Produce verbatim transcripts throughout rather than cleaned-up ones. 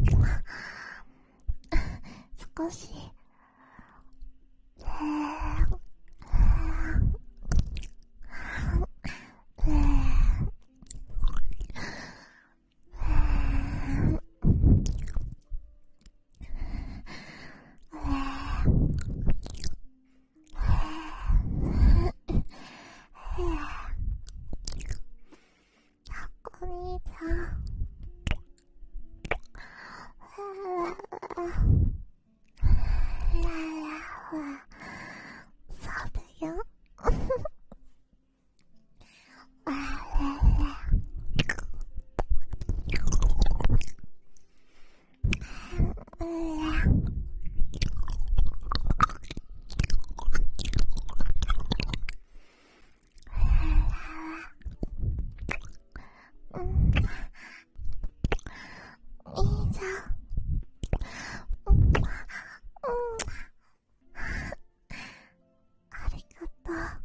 少しお兄ちゃん、そうだよ。いいじゃん。ありがとう。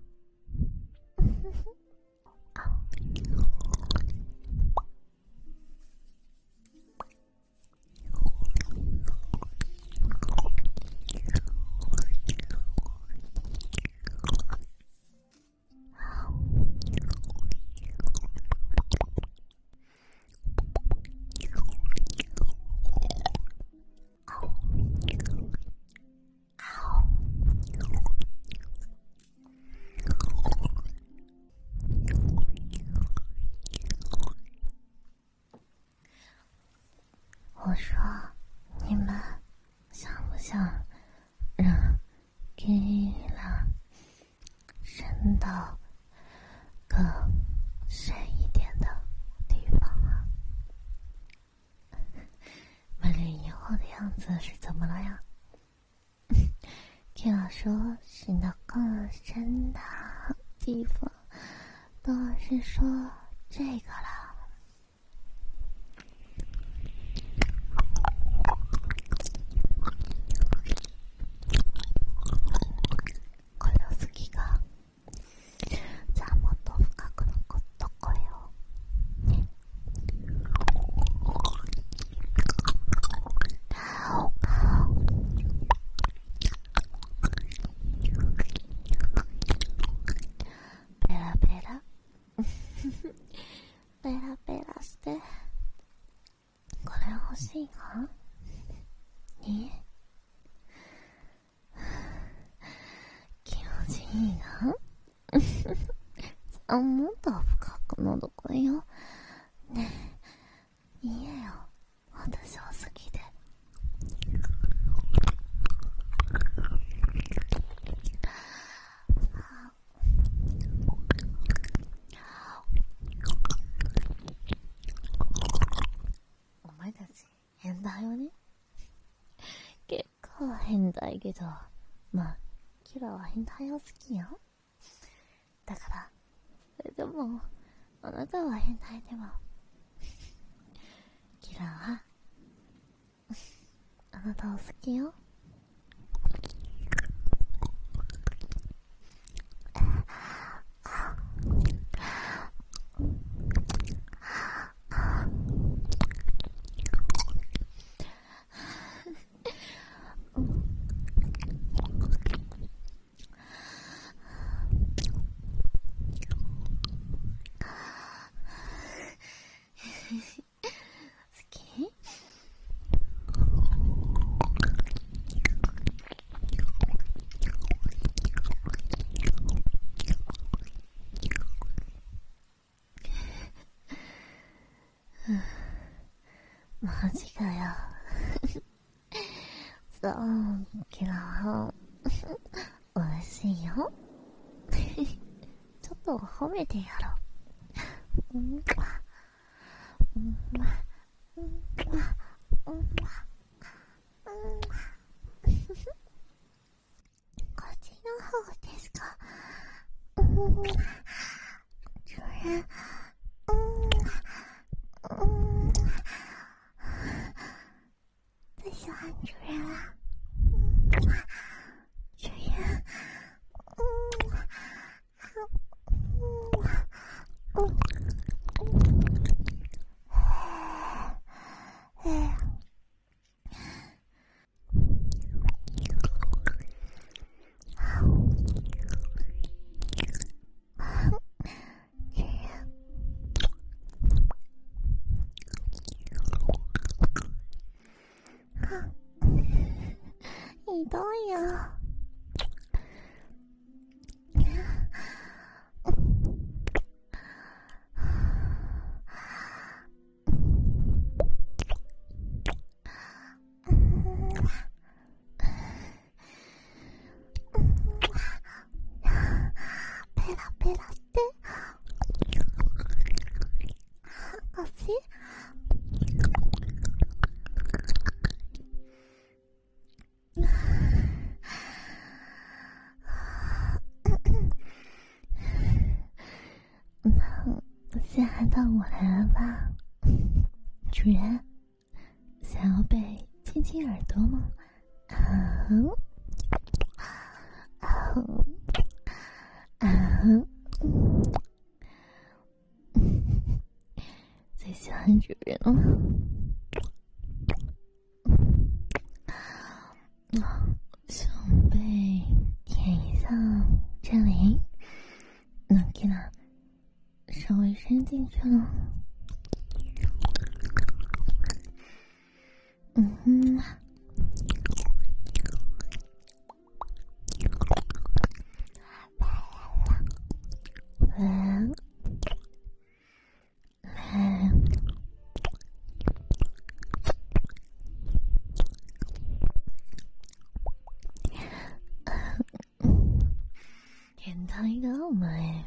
我说，你们想不想让 gay 了伸到更深一点的地方啊？满脸以后的样子是怎么了呀？K 老说伸到更深的地方，当然是说这个了。ペラペラして。これ欲しいか？いい？気持ちいいな。あ、もっと深く喉こいよ。ねえ、いいよ。私は好きで。お前たち変だよね。結構変だけど、まあキラは変態を好きよ。だからそれでもあなたは変態でもキラはあなたを好きよ。マジかよ。そう、キラは嬉しいよ。ちょっと褒めてやろう。うんうんうんうんこっちの方ですか。うんそれうんうん最喜欢主人了。主人嗯嗯ひどいよ。ペラペラって博士。现在到我来了吧，主人，想要被亲亲耳朵吗？嗯，嗯，嗯，最喜欢主人了。想被舔一下这里，那给它稍微伸进去了。嗯哼，来，来，舔到一个澳门哎。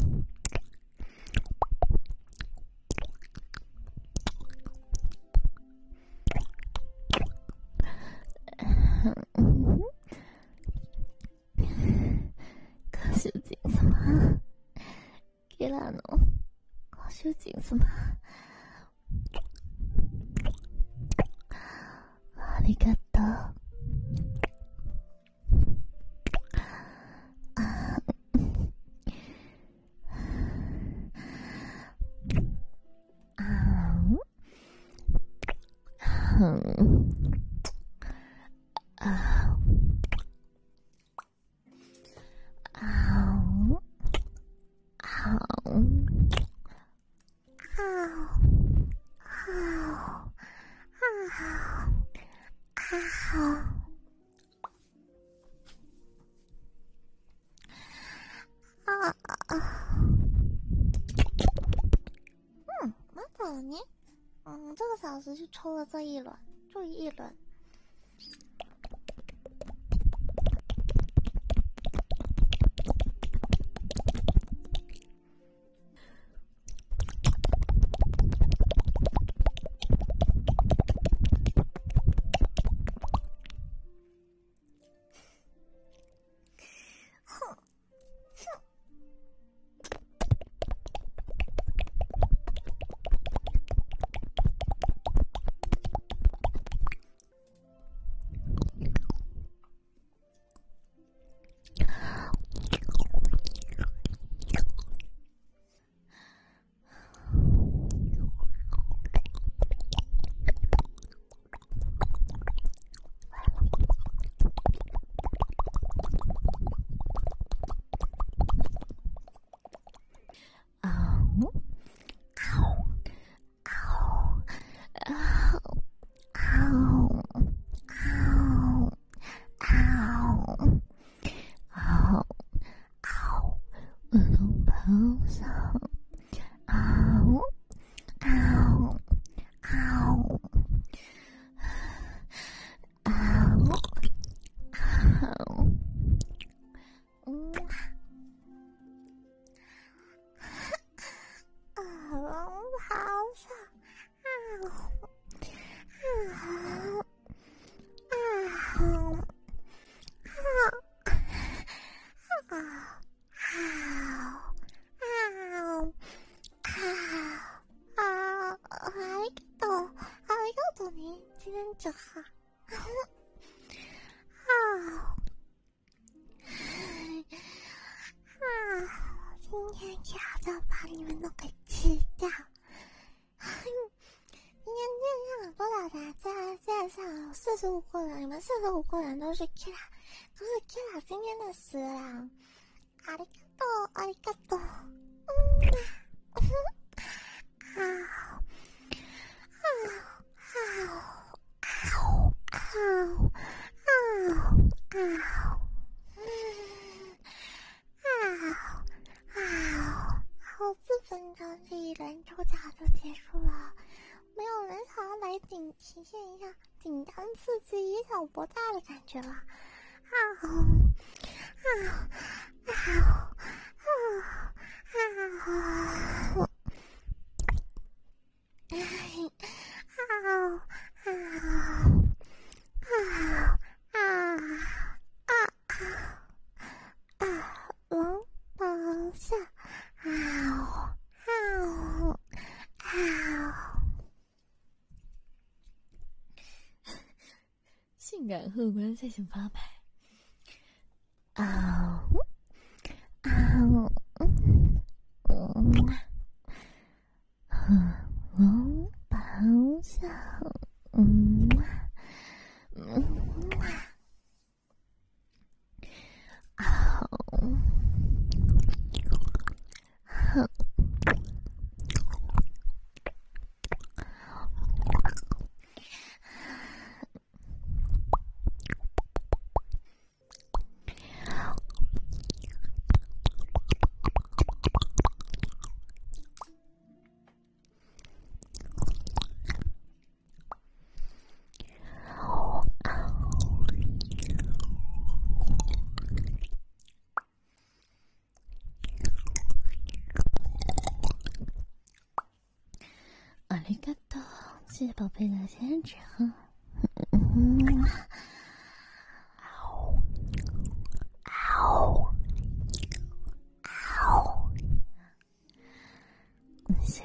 歌手姐様、キラのご主人様、ありがとう。嗯，啊，啊，好，好，好，好，啊啊！嗯，蛮早了呢。嗯，这个小时就抽了这一轮，就一轮。哼，哼。这哈，啊啊！今天就要把你们都给吃掉。今天这样，多少台在线上四十五个人，你们四十五个人都是 Kira， 都是 Kira 今天的食粮。ありがとう，ありがとう。嗯啊啊啊啊！啊好，四分钟这一轮抽奖就结束了，没有人想要来紧体现一下紧张刺激、以小博大的感觉吧？啊啊啊啊啊！哎，啊啊啊啊啊啊！王宝下，啊啊啊！性感荷官赛前发牌，啊啊嗯嗯。龙宝笑，嗯嗯好，好，ありがとう，谢谢宝贝的坚持哈。嗯，嗷嗷嗷，行。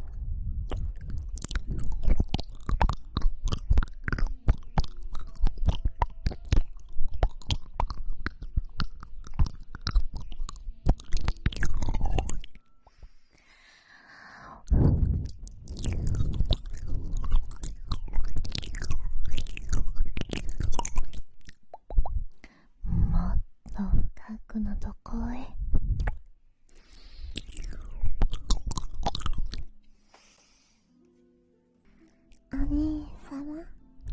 もっと深くのどこへ。お兄様、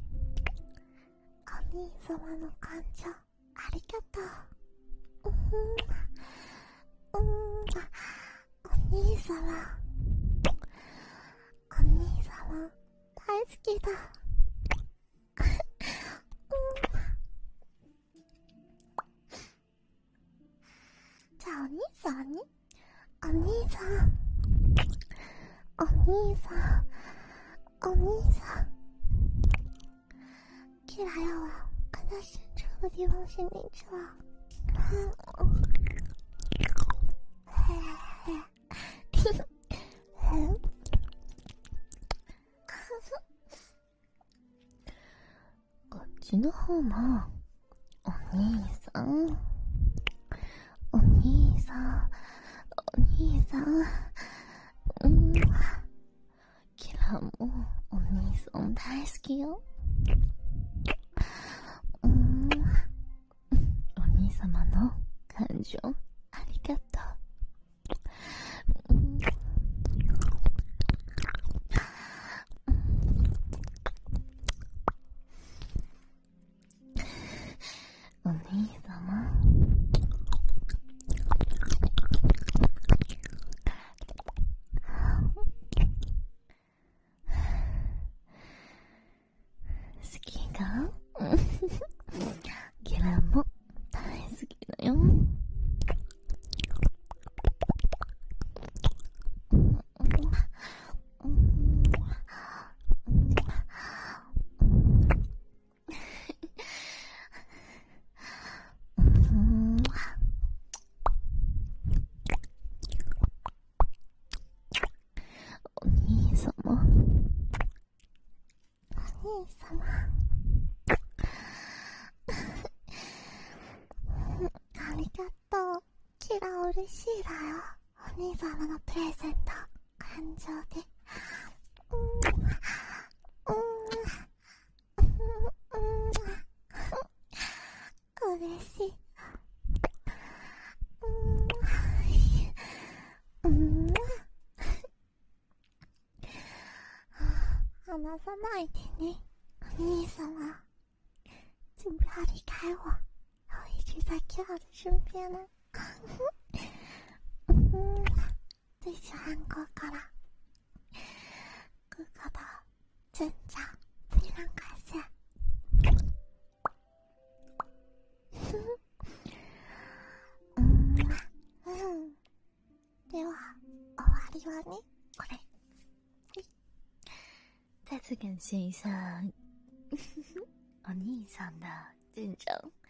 お兄様の感情ありがとう。うん、うん、お兄様、お兄様大好きだ。じゃあお兄さんに、お兄さん、お兄さん、お兄さん，既然要往更加深处的地方心里去了。こっちの方もお兄さん、お兄さん、お兄さん、うん、キラもお兄さん大好きよ。うん、お兄様の感情ありがとう。うん、お兄様、好きがギラも大好きだよ。お兄様、お兄様、ありがとう。キラ嬉しいだよ。お兄様のプレゼント、感情で。うん、うん、うん、嬉しい。うん、うん、離さないでね、お兄様。 请不要离开我，我一直在 Kira 的身边呢。嗯，最喜欢哥哥了，哥哥的真假非常感谢。うんうん。では終わりはね、これ。再次感谢一下お兄さん的见证，